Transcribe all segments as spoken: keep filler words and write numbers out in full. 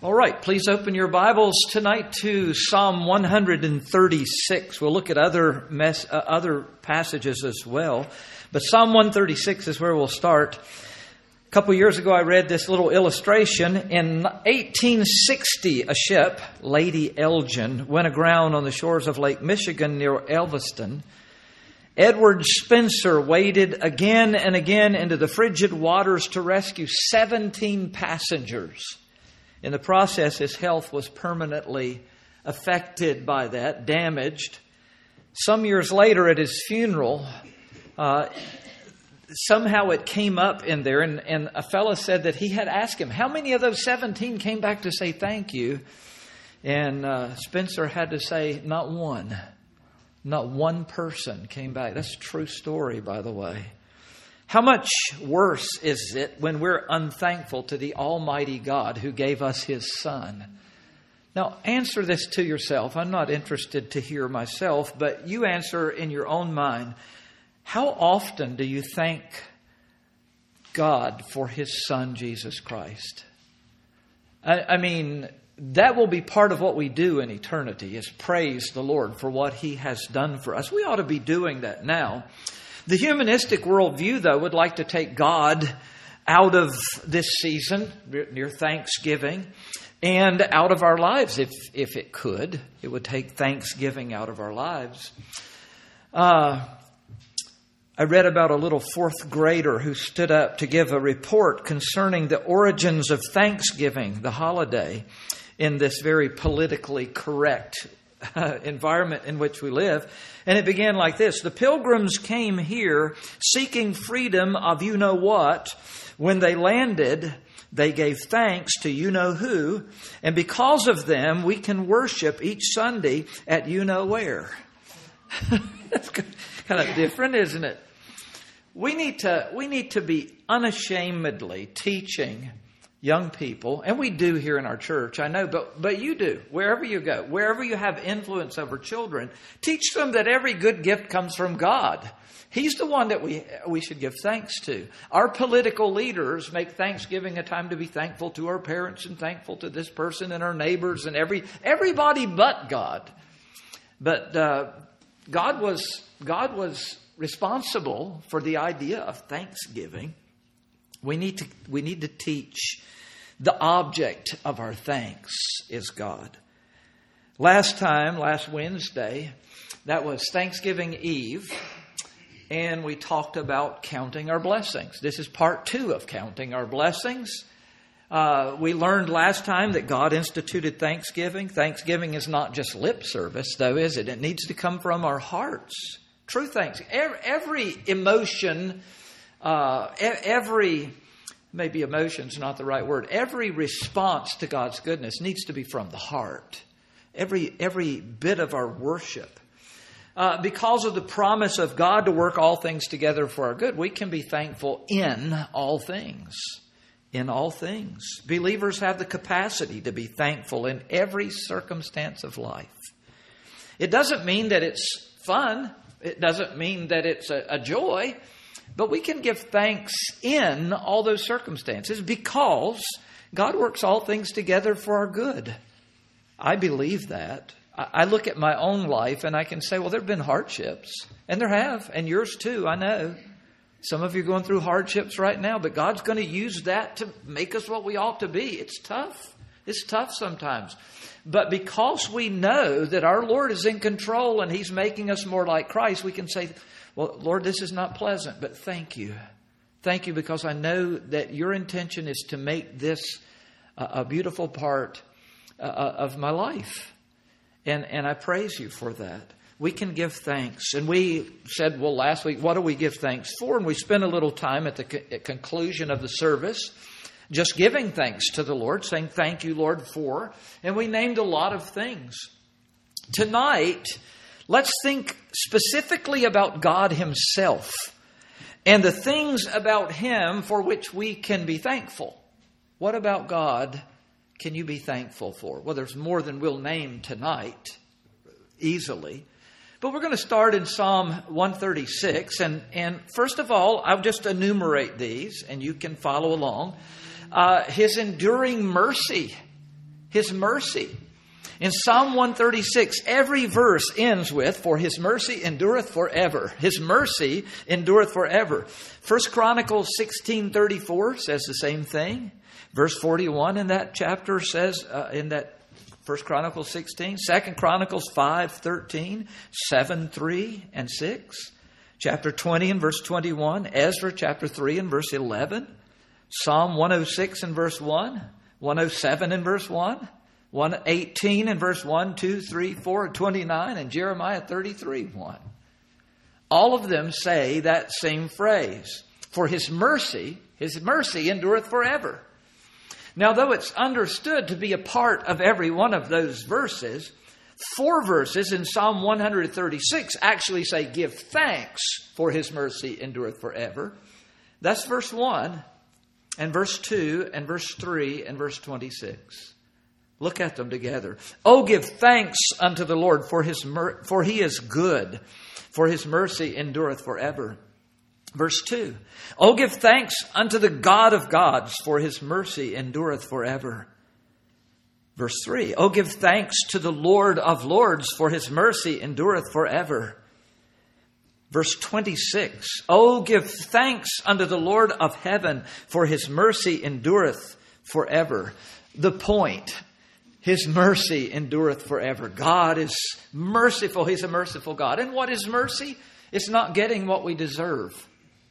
All right, please open your Bibles tonight to Psalm one thirty-six. We'll look at other mess, uh, other passages as well, but Psalm one thirty-six is where we'll start. A couple years ago, I read this little illustration. In eighteen sixty, a ship, Lady Elgin, went aground on the shores of Lake Michigan near Elviston. Edward Spencer waded again and again into the frigid waters to rescue seventeen passengers. In the process, his health was permanently affected by that, damaged. Some years later at his funeral, uh, somehow it came up in there, and, and a fellow said that he had asked him, how many of those seventeen came back to say thank you? And uh, Spencer had to say, not one. Not one person came back. That's a true story, by the way. How much worse is it when we're unthankful to the Almighty God who gave us His Son? Now, answer this to yourself. I'm not interested to hear myself, but you answer in your own mind. How often do you thank God for His Son, Jesus Christ? I, I mean, that will be part of what we do in eternity, is praise the Lord for what He has done for us. We ought to be doing that now. The humanistic worldview, though, would like to take God out of this season, near Thanksgiving, and out of our lives, if if it could. It would take Thanksgiving out of our lives. Uh, I read about a little fourth grader who stood up to give a report concerning the origins of Thanksgiving, the holiday, in this very politically correct uh, environment in which we live. And it began like this. The pilgrims came here seeking freedom of you-know-what. When they landed, they gave thanks to you-know-who. And because of them, we can worship each Sunday at you-know-where. That's kind of different, isn't it? We need to, we need to be unashamedly teaching young people, and we do here in our church, I know, but but you do, wherever you go, wherever you have influence over children, teach them that every good gift comes from God. He's the one that we we should give thanks to. Our political leaders make Thanksgiving a time to be thankful to our parents and thankful to this person and our neighbors and every everybody but God. But uh, God was God was responsible for the idea of Thanksgiving. We need to we need to teach the object of our thanks is God. Last time, last Wednesday, that was Thanksgiving Eve, and we talked about counting our blessings. This is part two of counting our blessings. Uh, we learned last time that God instituted Thanksgiving. Thanksgiving is not just lip service, though, is it? It needs to come from our hearts. True thanks. Every, every emotion... Uh, every, maybe emotion's not the right word, every response to God's goodness needs to be from the heart. Every, every bit of our worship. Uh, because of the promise of God to work all things together for our good, we can be thankful in all things. In all things. Believers have the capacity to be thankful in every circumstance of life. It doesn't mean that it's fun. It doesn't mean that it's a, a joy. But we can give thanks in all those circumstances because God works all things together for our good. I believe that. I look at my own life and I can say, well, there have been hardships. And there have. And yours too, I know. Some of you are going through hardships right now. But God's going to use that to make us what we ought to be. It's tough. It's tough sometimes. But because we know that our Lord is in control and He's making us more like Christ, we can say, well, Lord, this is not pleasant, but thank you. Thank you because I know that your intention is to make this a, a beautiful part uh, of my life. And, and I praise you for that. We can give thanks. And we said, well, last week, what do we give thanks for? And we spent a little time at the co- at conclusion of the service just giving thanks to the Lord, saying, thank you, Lord, for. And we named a lot of things. Tonight, let's think specifically about God Himself and the things about Him for which we can be thankful. What about God can you be thankful for? Well, there's more than we'll name tonight, easily. But we're going to start in Psalm one thirty-six. And, and first of all, I'll just enumerate these and you can follow along. Uh, his enduring mercy. His mercy. In Psalm one thirty-six, every verse ends with, for His mercy endureth forever. His mercy endureth forever. First Chronicles sixteen thirty-four says the same thing. Verse forty-one in that chapter says, uh, in that First Chronicles sixteen, Second Chronicles five thirteen, seven three and six. Chapter twenty and verse twenty-one, Ezra chapter three and verse eleven, Psalm one oh six and verse one, one oh seven and verse one, one eighteen and verse one, two, three, four, and twenty-nine, and Jeremiah thirty-three, one. All of them say that same phrase. For His mercy, His mercy endureth forever. Now, though it's understood to be a part of every one of those verses, four verses in Psalm one thirty-six actually say, give thanks, for His mercy endureth forever. That's verse one, and verse two, and verse three, and verse twenty-six. Look at them together. Oh, give thanks unto the Lord, for His mer- for He is good, for His mercy endureth forever. Verse two, oh, give thanks unto the God of gods, for His mercy endureth forever. Verse three, oh, give thanks to the Lord of lords, for His mercy endureth forever. Verse twenty-six, oh, give thanks unto the Lord of heaven, for His mercy endureth forever. The point, His mercy endureth forever. God is merciful. He's a merciful God. And what is mercy? It's not getting what we deserve.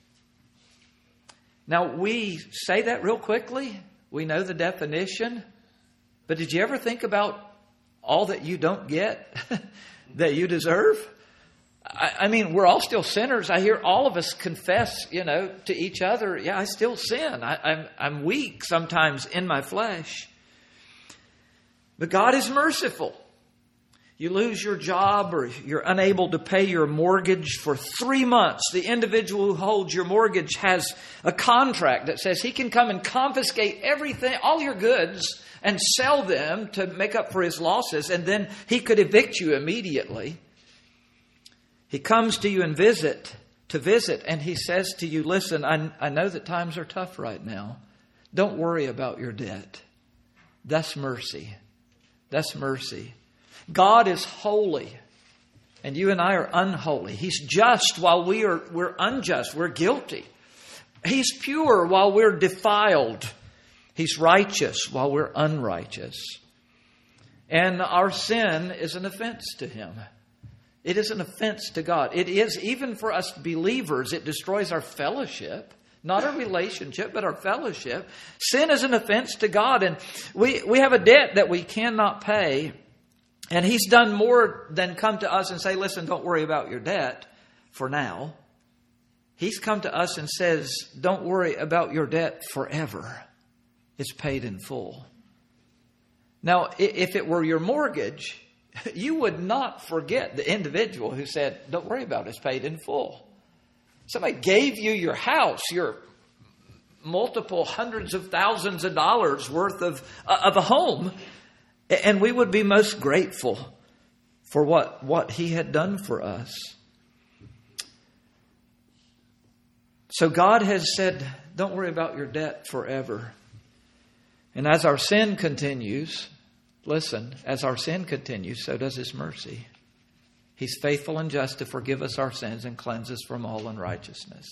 Now, we say that real quickly. We know the definition. But did you ever think about all that you don't get that you deserve? I, I mean, we're all still sinners. I hear all of us confess, you know, to each other, yeah, I still sin. I, I'm, I'm weak sometimes in my flesh. But God is merciful. You lose your job or you're unable to pay your mortgage for three months. The individual who holds your mortgage has a contract that says he can come and confiscate everything, all your goods, and sell them to make up for his losses. And then he could evict you immediately. He comes to you and visit, to visit, and he says to you, listen, I, I know that times are tough right now. Don't worry about your debt. That's mercy. That's mercy. God is holy, and you and I are unholy. He's just while we are we're unjust. We're guilty. He's pure while we're defiled. He's righteous while we're unrighteous. And our sin is an offense to Him. It is an offense to God. It is, even for us believers, it destroys our fellowship. Not our relationship, but our fellowship. Sin is an offense to God, and we, we have a debt that we cannot pay. And He's done more than come to us and say, listen, don't worry about your debt for now. He's come to us and says, don't worry about your debt forever. It's paid in full. Now, if it were your mortgage, you would not forget the individual who said, don't worry about it, it's paid in full. Somebody gave you your house, your multiple hundreds of thousands of dollars worth of, uh, of a home. And we would be most grateful for what, what He had done for us. So God has said, don't worry about your debt forever. And as our sin continues, listen, as our sin continues, so does His mercy. He's faithful and just to forgive us our sins and cleanse us from all unrighteousness.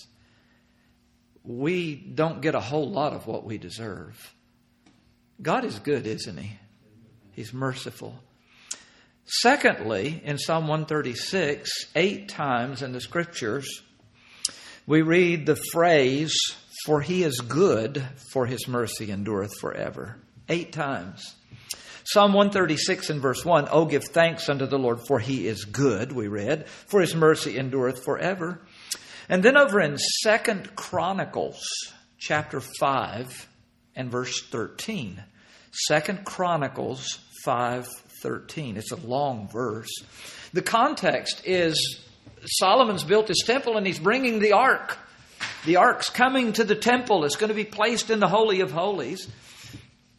We don't get a whole lot of what we deserve. God is good, isn't He? He's merciful. Secondly, in Psalm one thirty-six, eight times in the Scriptures, we read the phrase, for He is good, for His mercy endureth forever. Eight times. Psalm one thirty-six and verse one, oh, give thanks unto the Lord, for He is good, we read, for His mercy endureth forever. And then over in Second Chronicles, chapter five and verse thirteen. Second Chronicles five thirteen. It's a long verse. The context is Solomon's built his temple and he's bringing the ark. The ark's coming to the temple. It's going to be placed in the Holy of Holies.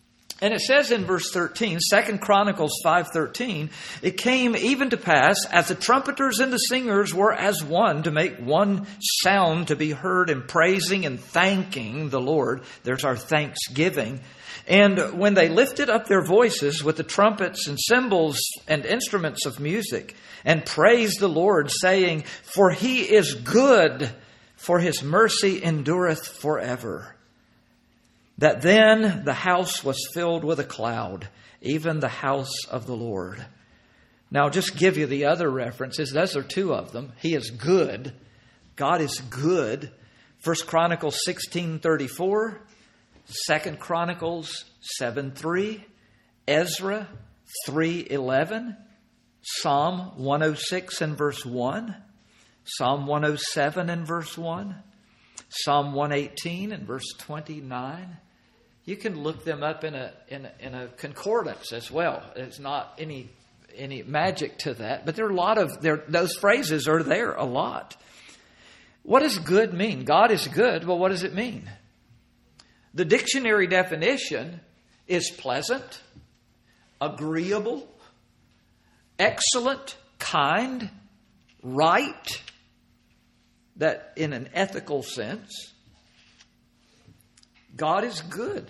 And it says in verse thirteen, Second Chronicles five thirteen, it came even to pass, as the trumpeters and the singers were as one, to make one sound to be heard in praising and thanking the Lord. There's our thanksgiving. And when they lifted up their voices with the trumpets and cymbals and instruments of music, and praised the Lord, saying, For he is good, for his mercy endureth forever. That then the house was filled with a cloud, even the house of the Lord. Now, I'll just give you the other references. Those are two of them. He is good. God is good. First Chronicles sixteen thirty-four, Second Chronicles seven three, Ezra three eleven, Psalm one oh six and verse one, Psalm one oh seven and verse one, Psalm one eighteen and verse twenty-nine. You can look them up in a in a, in a concordance as well. It's not any any magic to that, but there are a lot of there. Those phrases are there a lot. What does good mean? God is good. Well, what does it mean? The dictionary definition is pleasant, agreeable, excellent, kind, right. That in an ethical sense. God is good.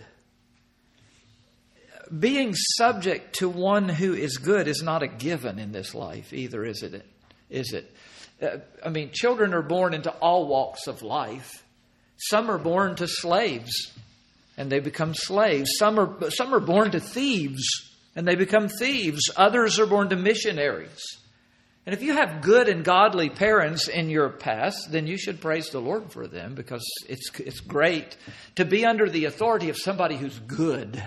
Being subject to one who is good is not a given in this life either, is it? Is it? Uh, I mean, children are born into all walks of life. Some are born to slaves and they become slaves. Some are, some are born to thieves and they become thieves. Others are born to missionaries. And if you have good and godly parents in your past, then you should praise the Lord for them, because it's it's great to be under the authority of somebody who's good.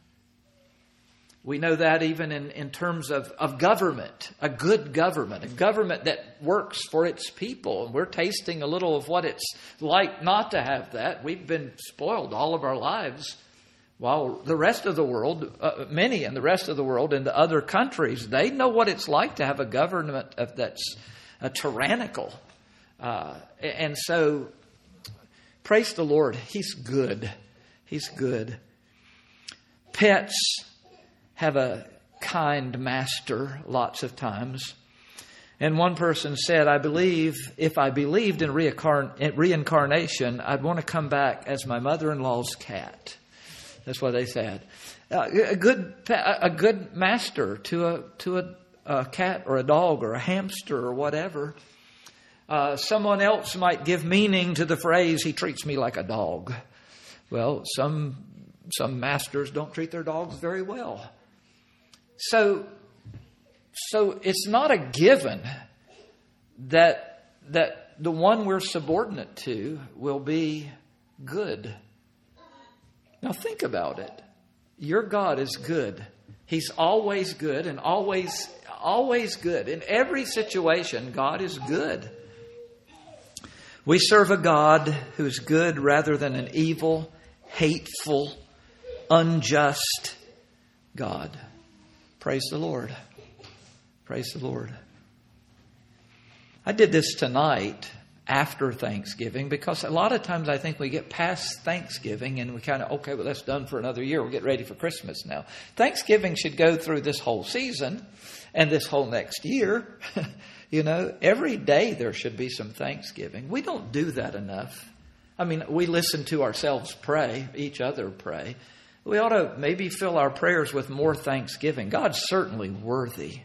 We know that even in, in terms of, of government, a good government, a government that works for its people. And we're tasting a little of what it's like not to have that. We've been spoiled all of our lives. While the rest of the world, uh, many in the rest of the world in the other countries, they know what it's like to have a government of, that's uh, tyrannical. Uh, and so, praise the Lord. He's good. He's good. Pets have a kind master lots of times. And one person said, I believe, if I believed in reincarn- reincarnation, I'd want to come back as my mother-in-law's cat. That's what they said. Uh, a good a good master to a to a, a cat or a dog or a hamster or whatever. Uh, someone else might give meaning to the phrase, he treats me like a dog. Well, some some masters don't treat their dogs very well. So so it's not a given that that the one we're subordinate to will be good. Now think about it. Your God is good. He's always good and always, always good. In every situation, God is good. We serve a God who is good rather than an evil, hateful, unjust God. Praise the Lord. Praise the Lord. I did this tonight after Thanksgiving, because a lot of times I think we get past Thanksgiving and we kind of, okay, well, that's done for another year. We'll get ready for Christmas now. Thanksgiving should go through this whole season and this whole next year. You know, every day there should be some Thanksgiving. We don't do that enough. I mean, we listen to ourselves pray, each other pray. We ought to maybe fill our prayers with more thanksgiving. God's certainly worthy.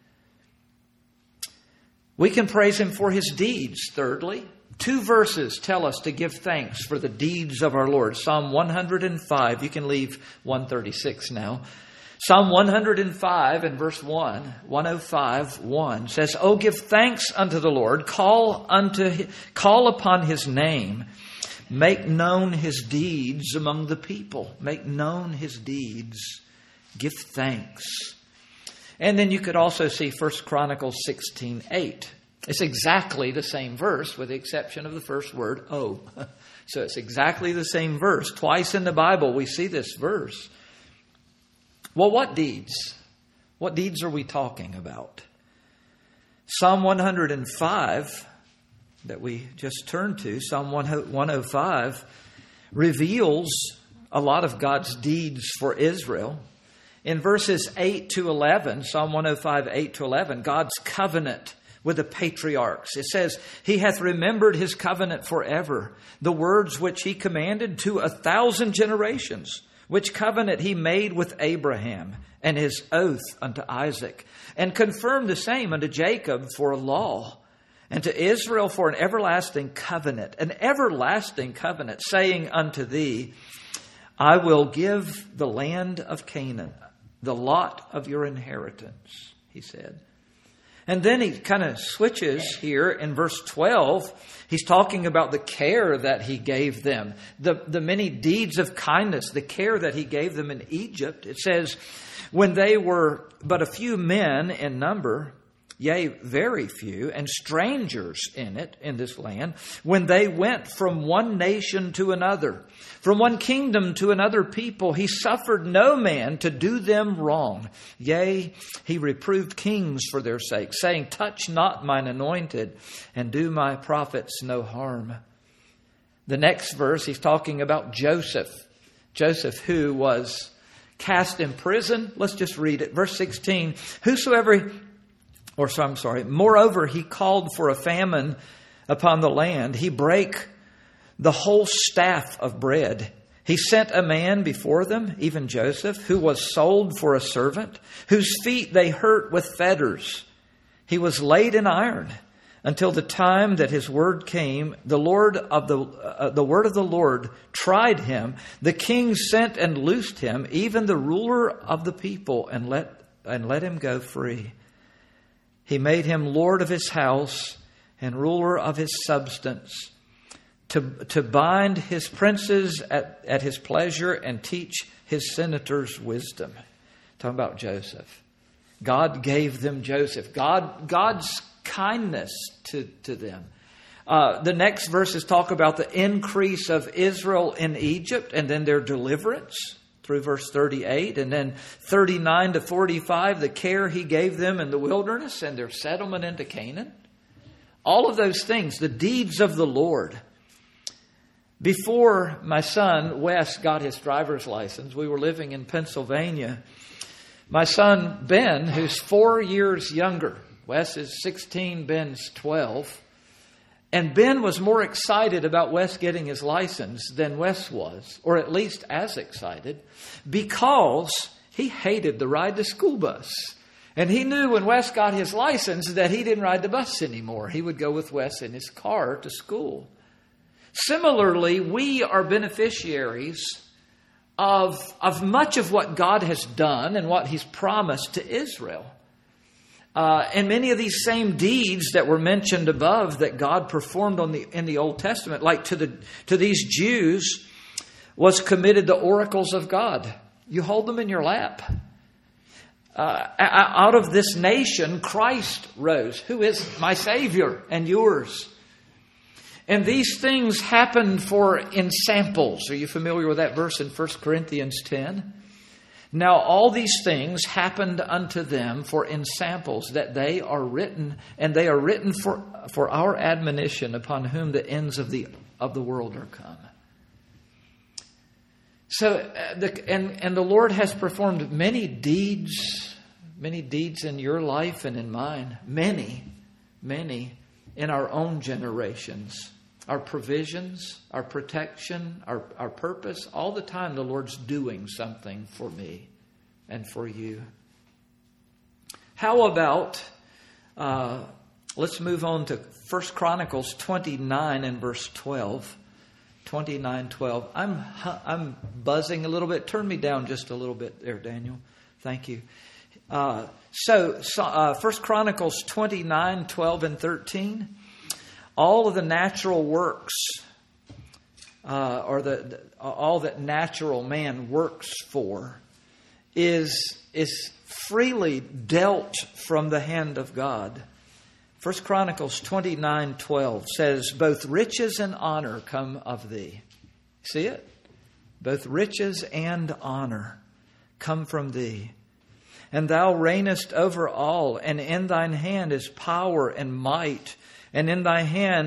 We can praise Him for His deeds, thirdly. Two verses tell us to give thanks for the deeds of our Lord. Psalm one hundred five, you can leave one thirty-six now. Psalm one hundred five and verse one, one oh five, one says, Oh, give thanks unto the Lord, call unto, call upon His name, make known His deeds among the people. Make known His deeds. Give thanks. And then you could also see First Chronicles sixteen eight. It's exactly the same verse with the exception of the first word, oh. So it's exactly the same verse. Twice in the Bible we see this verse. Well, what deeds? What deeds are we talking about? Psalm one hundred five that we just turned to, Psalm one oh five, reveals a lot of God's deeds for Israel. In verses eight to eleven, Psalm one oh five, eight to eleven, God's covenant with the patriarchs. It says, He hath remembered His covenant forever, the words which He commanded to a thousand generations, which covenant He made with Abraham, and His oath unto Isaac, and confirmed the same unto Jacob for a law, and to Israel for an everlasting covenant, an everlasting covenant, saying unto thee, I will give the land of Canaan, the lot of your inheritance, He said. And then he kind of switches here in verse twelve. He's talking about the care that He gave them, the, the many deeds of kindness, the care that He gave them in Egypt. It says, when they were but a few men in number, yea, very few, and strangers in it, in this land, when they went from one nation to another, from one kingdom to another people, He suffered no man to do them wrong. Yea, He reproved kings for their sake, saying, touch not mine anointed, and do my prophets no harm. The next verse, he's talking about Joseph. Joseph, who was cast in prison. Let's just read it. Verse sixteen, whosoever... Or so I'm sorry. Moreover, He called for a famine upon the land. He brake the whole staff of bread. He sent a man before them, even Joseph, who was sold for a servant, whose feet they hurt with fetters. He was laid in iron until the time that his word came. The Lord of the uh, the word of the Lord tried him. The king sent and loosed him, even the ruler of the people, and let and let him go free. He made him Lord of his house and ruler of his substance, to, to bind his princes at, at his pleasure and teach his senators wisdom. Talking about Joseph. God gave them Joseph. God, God's kindness to, to them. Uh, the next verses talk about the increase of Israel in Egypt and then their deliverance, through verse thirty-eight, and then thirty-nine to forty-five, the care He gave them in the wilderness and their settlement into Canaan. All of those things, the deeds of the Lord. Before my son, Wes, got his driver's license, we were living in Pennsylvania. My son, Ben, who's four years younger, Wes is sixteen, Ben's twelve. And Ben was more excited about Wes getting his license than Wes was, or at least as excited, because he hated the ride to school bus. And he knew when Wes got his license that he didn't ride the bus anymore. He would go with Wes in his car to school. Similarly, we are beneficiaries of, of much of what God has done and what He's promised to Israel. Uh, and many of these same deeds that were mentioned above that God performed on the in the Old Testament, like to the to these Jews, was committed the oracles of God. You hold them in your lap. Uh, out of this nation, Christ rose, who is my Savior and yours. And these things happened for in samples. Are you familiar with that verse in First Corinthians ten? Now all these things happened unto them for in samples, that they are written, and they are written for, for our admonition, upon whom the ends of the of the world are come. So, uh, the, and and the Lord has performed many deeds, many deeds in your life and in mine, many, many in our own generations. Our provisions, our protection, our, our purpose, all the time the Lord's doing something for me and for you. How about, uh, let's move on to First Chronicles twenty-nine and verse twelve. twenty-nine twelve. I'm, I'm buzzing a little bit. Turn me down just a little bit there, Daniel. Thank you. Uh, so, so uh, First Chronicles twenty-nine twelve and thirteen. All of the natural works, uh, or the, the all that natural man works for, is is freely dealt from the hand of God. First Chronicles twenty-nine twelve says, "Both riches and honor come of thee." See it? Both riches and honor come from thee. And thou reignest over all, and in thine hand is power and might. And in thy hand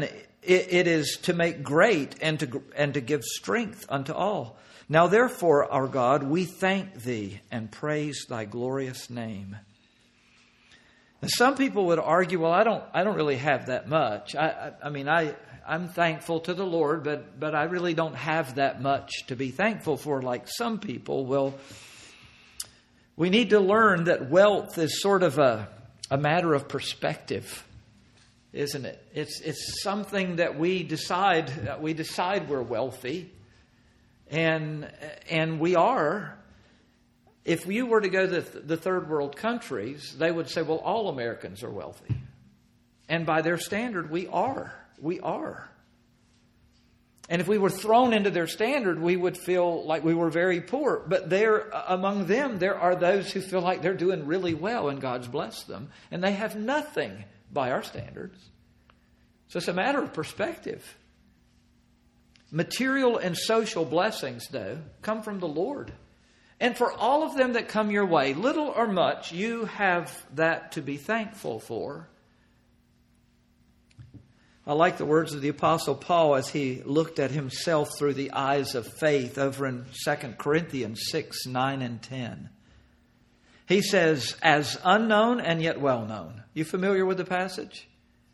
it, it is to make great and to, and to give strength unto all. Now therefore, our God, we thank Thee and praise Thy glorious name. And some people would argue, well, I don't, I don't really have that much. I, I, I mean, I, I'm thankful to the Lord, but, but I really don't have that much to be thankful for like some people. Well, we need to learn that wealth is sort of a, a matter of perspective, isn't it? It's, it's something that we decide, we decide we're wealthy, and, and we are. If you were to go to the third world countries, they would say, well, all Americans are wealthy. And by their standard, we are. We are. And if we were thrown into their standard, we would feel like we were very poor. But there, among them, there are those who feel like they're doing really well and God's blessed them. And they have nothing by our standards. So it's a matter of perspective. Material and social blessings, though, come from the Lord. And for all of them that come your way, little or much, you have that to be thankful for. I like the words of the Apostle Paul as he looked at himself through the eyes of faith over in Second Corinthians six, nine, and ten. He says, as unknown and yet well known. You familiar with the passage?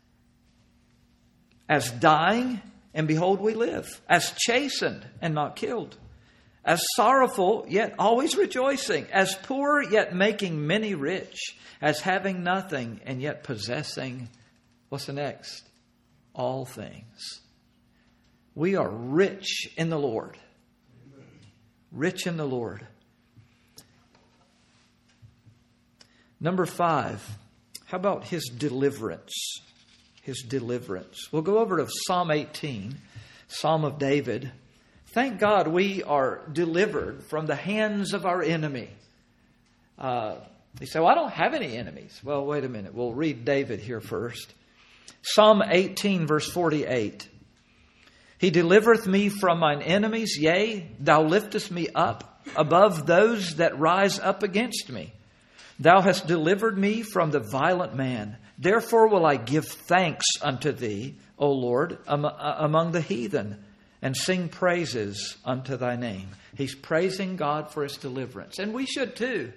As dying, and behold we live. As chastened, and not killed. As sorrowful, yet always rejoicing. As poor, yet making many rich. As having nothing, and yet possessing, what's the next? All things. We are rich in the Lord. Rich in the Lord. Number five, how about His deliverance? His deliverance. We'll go over to Psalm eighteen, Psalm of David. Thank God we are delivered from the hands of our enemy. Uh, you say, well, I don't have any enemies. Well, wait a minute. We'll read David here first. Psalm eighteen, verse forty-eight. He delivereth me from mine enemies, yea, thou liftest me up above those that rise up against me. Thou hast delivered me from the violent man. Therefore will I give thanks unto thee, O Lord, among the heathen, and sing praises unto thy name. He's praising God for His deliverance. And we should too.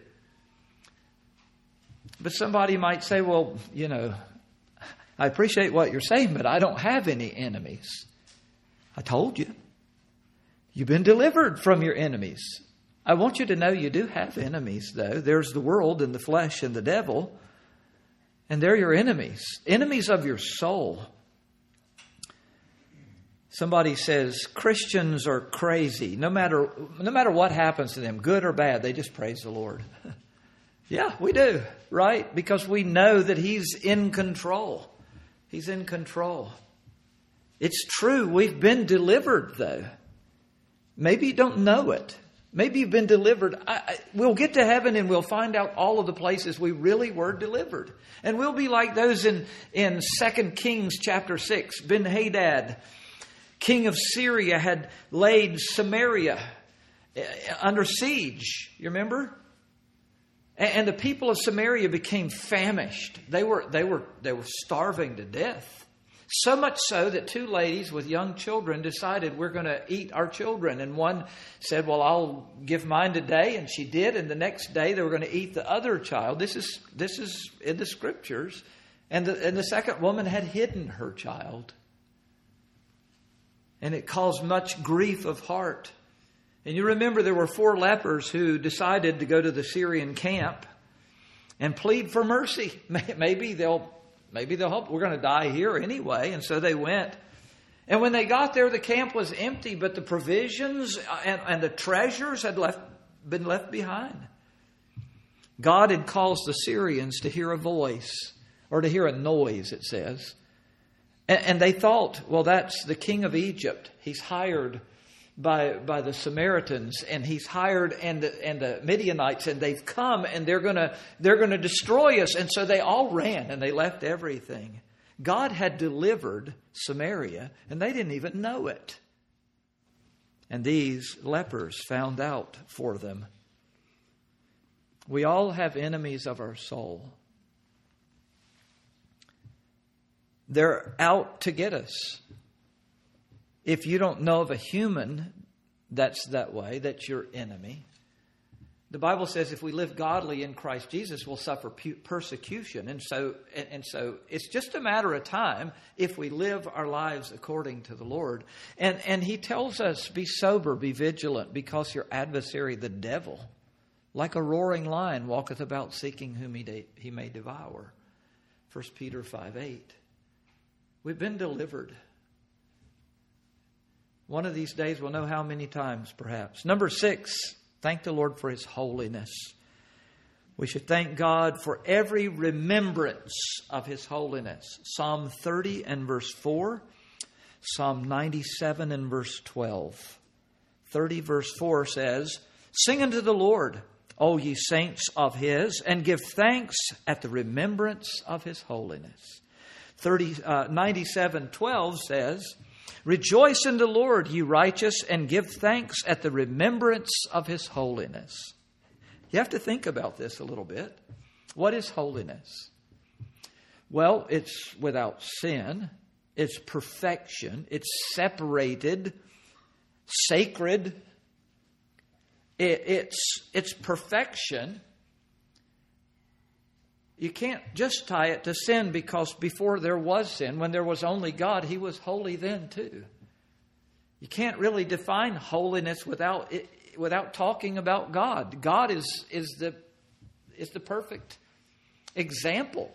But somebody might say, well, you know, I appreciate what you're saying, but I don't have any enemies. I told you. You've been delivered from your enemies. I want you to know you do have enemies, though. There's the world and the flesh and the devil. And they're your enemies. Enemies of your soul. Somebody says Christians are crazy. No matter, no matter what happens to them, good or bad, they just praise the Lord. Yeah, we do, right? Because we know that He's in control. He's in control. It's true. We've been delivered, though. Maybe you don't know it. Maybe you've been delivered. I, I, we'll get to heaven and we'll find out all of the places we really were delivered. And we'll be like those in, in Second Kings chapter six. Ben-Hadad, king of Syria, had laid Samaria under siege. You remember? And, and the people of Samaria became famished. They were, they were, they were starving to death. So much so that two ladies with young children decided we're going to eat our children. And one said, well, I'll give mine today. And she did. And the next day they were going to eat the other child. This is this is in the scriptures. And the, and the second woman had hidden her child. And it caused much grief of heart. And you remember there were four lepers who decided to go to the Syrian camp and plead for mercy. Maybe they'll Maybe they'll help. We're going to die here anyway. And so they went. And when they got there, the camp was empty, but the provisions and, and the treasures had left, been left behind. God had caused the Syrians to hear a voice, or to hear a noise, it says. And, and they thought, well, that's the king of Egypt. He's hired by by the Samaritans, and he's hired and the, and the Midianites, and they've come and they're gonna they're gonna destroy us. And so they all ran and they left everything. God had delivered Samaria, and they didn't even know it. And these lepers found out for them. We all have enemies of our soul. They're out to get us. If you don't know of a human that's that way, that's your enemy. The Bible says if we live godly in Christ Jesus, we'll suffer persecution. And so, and so it's just a matter of time if we live our lives according to the Lord. And, and he tells us, be sober, be vigilant, because your adversary, the devil, like a roaring lion, walketh about seeking whom he, de- he may devour. First Peter five eight. We've been delivered. One of these days we'll know how many times, perhaps. Number six, thank the Lord for His holiness. We should thank God for every remembrance of His holiness. Psalm thirty and verse four. Psalm ninety-seven and verse twelve. thirty verse four says, sing unto the Lord, O ye saints of His, and give thanks at the remembrance of His holiness. thirty, uh, ninety-seven twelve says, rejoice in the Lord, ye righteous, and give thanks at the remembrance of His holiness. You have to think about this a little bit. What is holiness? Well, it's without sin. It's perfection. It's separated, sacred. It, it's, it's perfection. You can't just tie it to sin, because before there was sin, when there was only God, He was holy then too. You can't really define holiness without it, without talking about God. God is, is, the, is the perfect example.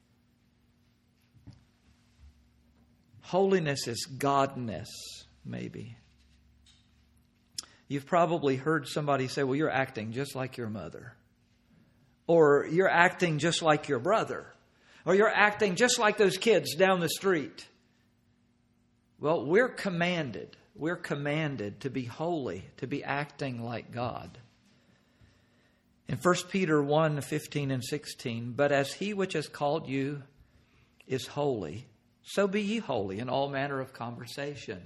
Holiness is godness, maybe. You've probably heard somebody say, well, you're acting just like your mother. Or you're acting just like your brother. Or you're acting just like those kids down the street. Well, we're commanded. We're commanded to be holy, to be acting like God. In First Peter one, fifteen and sixteen, but as He which has called you is holy, so be ye holy in all manner of conversation.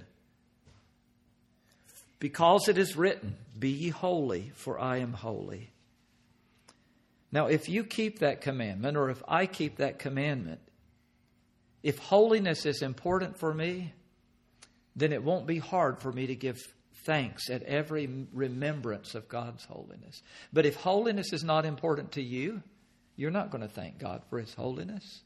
Because it is written, be ye holy, for I am holy. Now, if you keep that commandment, or if I keep that commandment, if holiness is important for me, then it won't be hard for me to give thanks at every remembrance of God's holiness. But if holiness is not important to you, you're not going to thank God for His holiness.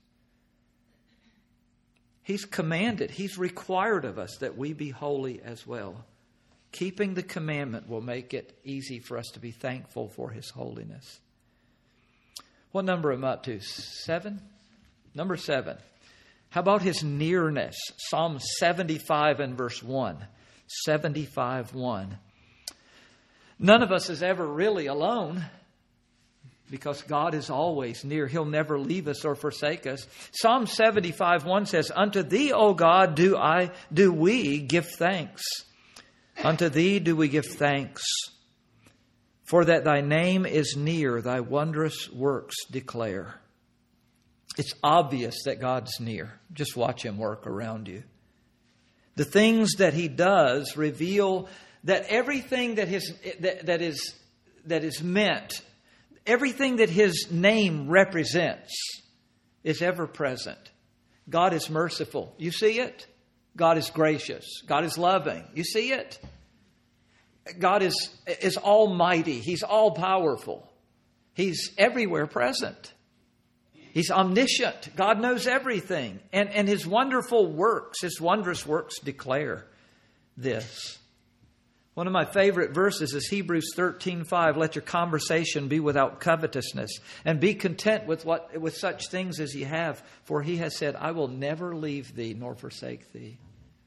He's commanded, He's required of us that we be holy as well. Keeping the commandment will make it easy for us to be thankful for His holiness. What number am I up to? Seven? Number seven. How about His nearness? Psalm seventy-five and verse one. seventy-five one. None of us is ever really alone, because God is always near. He'll never leave us or forsake us. Psalm seventy-five one says, unto Thee, O God, do I do we give thanks. Unto Thee do we give thanks. For that Thy name is near, Thy wondrous works declare. It's obvious that God's near. Just watch Him work around you. The things that He does reveal that everything that his that, that is that is meant, everything that His name represents, is ever present. God is merciful. You see it? God is gracious. God is loving. You see it? God is, is almighty. He's all powerful. He's everywhere present. He's omniscient. God knows everything. And, and His wonderful works, His wondrous works declare this. One of my favorite verses is Hebrews thirteen five. Let your conversation be without covetousness, and be content with what with such things as ye have. For He has said, I will never leave thee nor forsake thee.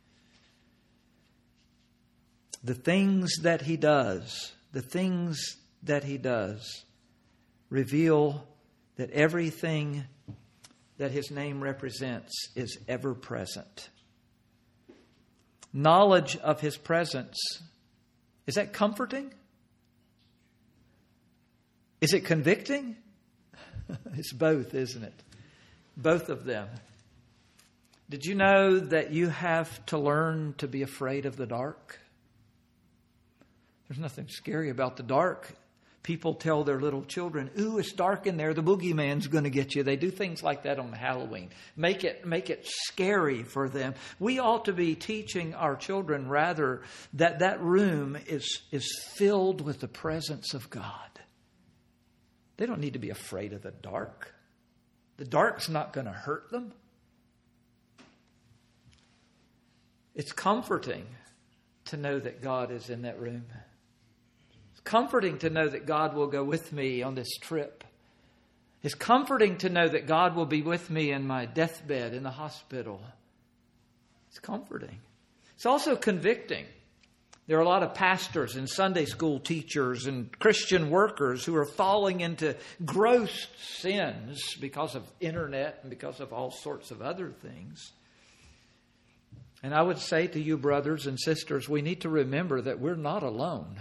The things that He does, the things that He does reveal that everything that His name represents is ever present. Knowledge of His presence, is that comforting? Is it convicting? It's both, isn't it? Both of them. Did you know that you have to learn to be afraid of the dark? There's nothing scary about the dark. People tell their little children, ooh, it's dark in there, the boogeyman's going to get you. They do things like that on Halloween. Make it, make it scary for them. We ought to be teaching our children, rather, that that room is, is filled with the presence of God. They don't need to be afraid of the dark. The dark's not going to hurt them. It's comforting to know that God is in that room. Comforting to know that God will go with me on this trip. It's comforting to know that God will be with me in my deathbed in the hospital. It's comforting. It's also convicting. There are a lot of pastors and Sunday school teachers and Christian workers who are falling into gross sins because of internet and because of all sorts of other things. And I would say to you, brothers and sisters, we need to remember that we're not alone.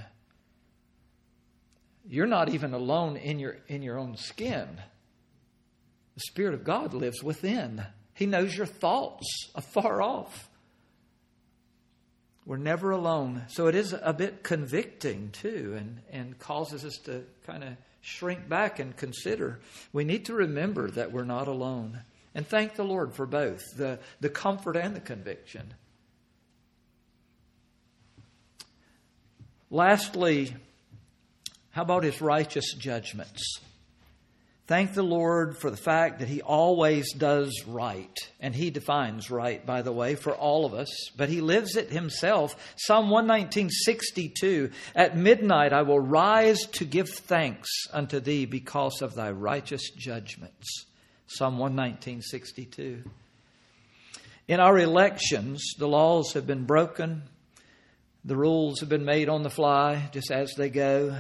You're not even alone in your in your own skin. The Spirit of God lives within. He knows your thoughts afar off. We're never alone. So it is a bit convicting too, and, and causes us to kind of shrink back and consider. We need to remember that we're not alone. And thank the Lord for both, the, the comfort and the conviction. Lastly, how about His righteous judgments? Thank the Lord for the fact that He always does right. And He defines right, by the way, for all of us. But He lives it Himself. Psalm one nineteen, sixty-two. At midnight I will rise to give thanks unto Thee because of Thy righteous judgments. Psalm one nineteen, sixty-two. In our elections, the laws have been broken. The rules have been made on the fly, just as they go.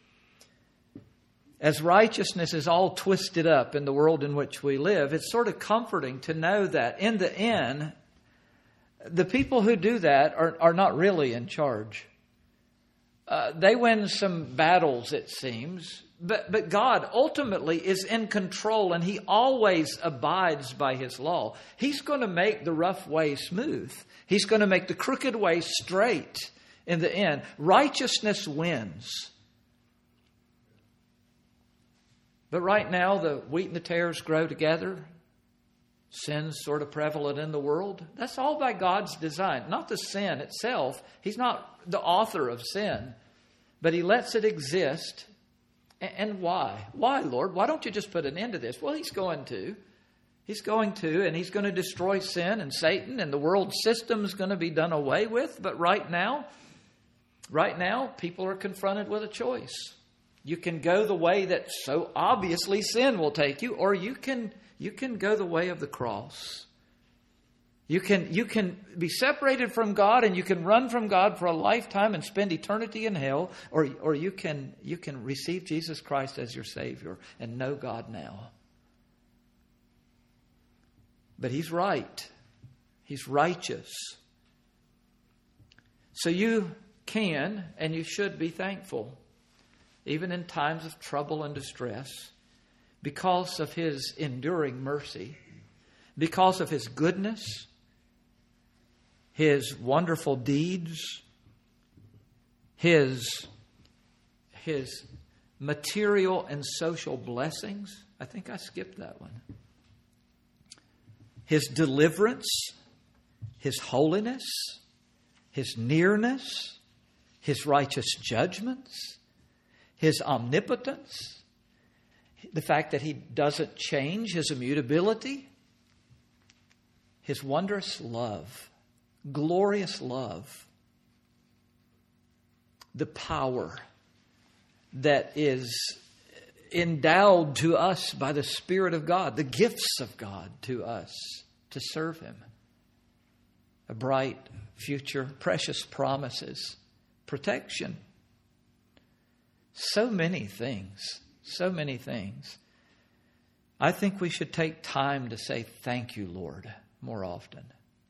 As righteousness is all twisted up in the world in which we live, it's sort of comforting to know that in the end, the people who do that are, are not really in charge. Uh, they win some battles, it seems, but, but God ultimately is in control, and He always abides by His law. He's going to make the rough way smooth. He's going to make the crooked way straight in the end. Righteousness wins. But right now, the wheat and the tares grow together. Sin's sort of prevalent in the world. That's all by God's design. Not the sin itself. He's not the author of sin. But He lets it exist. And why? Why, Lord? Why don't you just put an end to this? Well, He's going to. He's going to, and He's going to destroy sin and Satan, and the world system is going to be done away with. But right now, right now, people are confronted with a choice. You can go the way that so obviously sin will take you, or you can you can go the way of the cross. You can you can be separated from God, and you can run from God for a lifetime and spend eternity in hell, or or you can you can receive Jesus Christ as your Savior and know God now. But He's right. He's righteous. So you can and you should be thankful, even in times of trouble and distress, because of His enduring mercy, because of His goodness, His wonderful deeds, His, His material and social blessings. I think I skipped that one. His deliverance, His holiness, His nearness, His righteous judgments, His omnipotence, the fact that He doesn't change, His immutability, His wondrous love, glorious love, the power that is endowed to us by the Spirit of God, the gifts of God to us to serve Him, a bright future, precious promises, protection. So many things, so many things. I think we should take time to say, thank you, Lord, more often.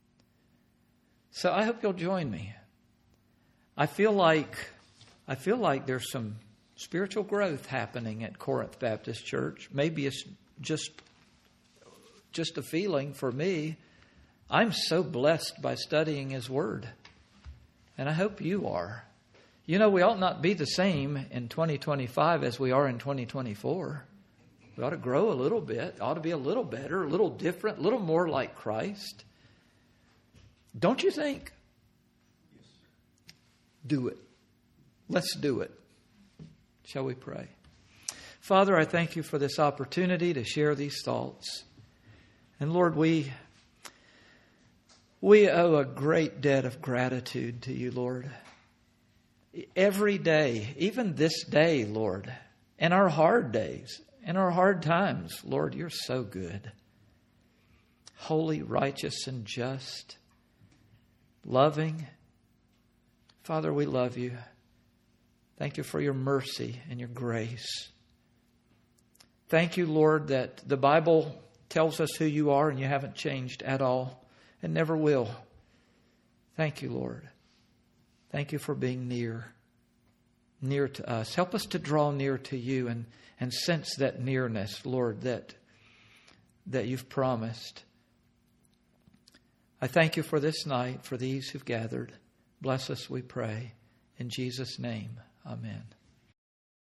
So I hope you'll join me. I feel like, I feel like there's some spiritual growth happening at Corinth Baptist Church. Maybe it's just, just a feeling for me. I'm so blessed by studying His Word. And I hope you are. You know, we ought not be the same in twenty twenty-five as we are in twenty twenty-four. We ought to grow a little bit, ought to be a little better, a little different, a little more like Christ. Don't you think? Do it. Let's do it. Shall we pray? Father, I thank you for this opportunity to share these thoughts. And Lord, we we owe a great debt of gratitude to you, Lord. Every day, even this day, Lord, and our hard days, and our hard times, Lord, you're so good. Holy, righteous, and just. Loving. Father, we love you. Thank you for your mercy and your grace. Thank you, Lord, that the Bible tells us who you are and you haven't changed at all and never will. Thank you, Lord. Thank you for being near, near to us. Help us to draw near to you and, and sense that nearness, Lord, that, that you've promised. I thank you for this night, for these who've gathered. Bless us, we pray. In Jesus' name, amen.